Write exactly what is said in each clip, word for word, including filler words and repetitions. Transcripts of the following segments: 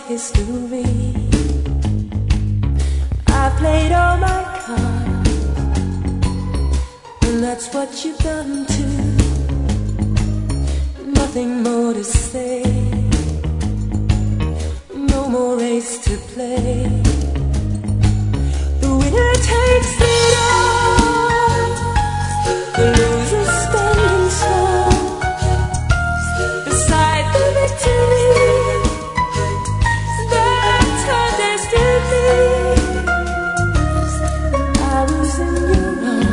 history. I played all my cards, and that's what you've done too. Nothing more to say, no more race to play. The winner takes it all, the loser standing tall beside the victory. That's our destiny. I was in your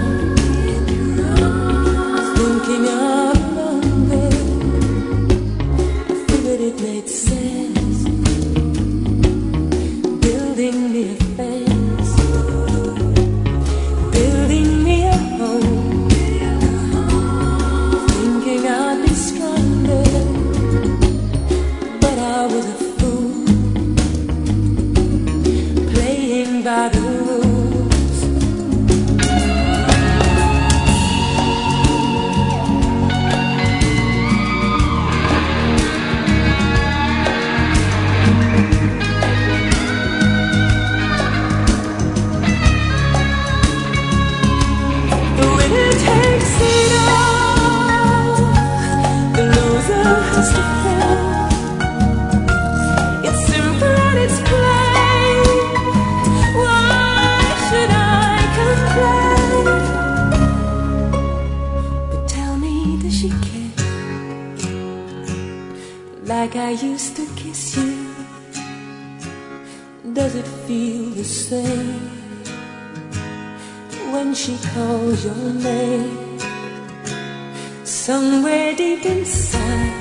arms, thinking of London. I figured it made sense, building me a fence, building me a home, thinking I'd be stronger, but I was a fool, playing by the rules. The winner takes it all, the loser has to fall. It's simple and it's plain. Why should I complain? But tell me, does she care like I used to kiss you? Does it feel the same when she calls your name? Somewhere deep inside,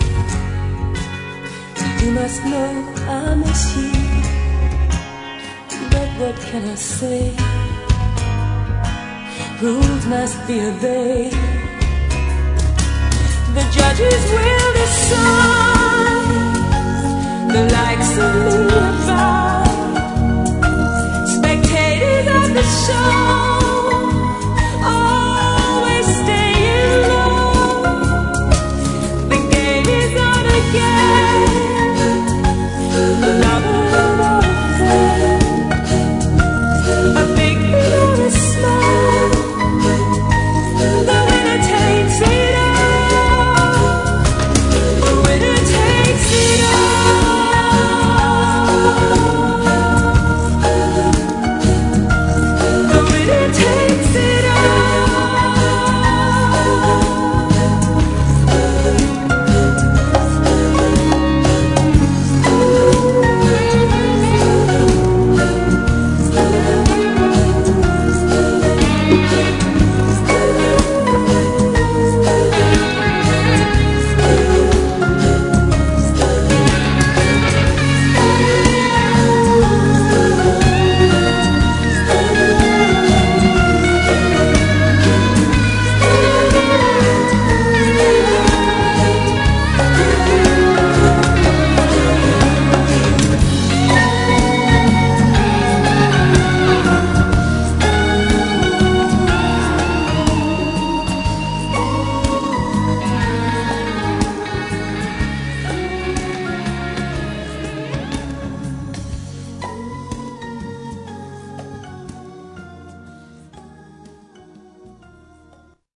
you must know I miss you. But what can I say? Rules must be obeyed. The judges will decide.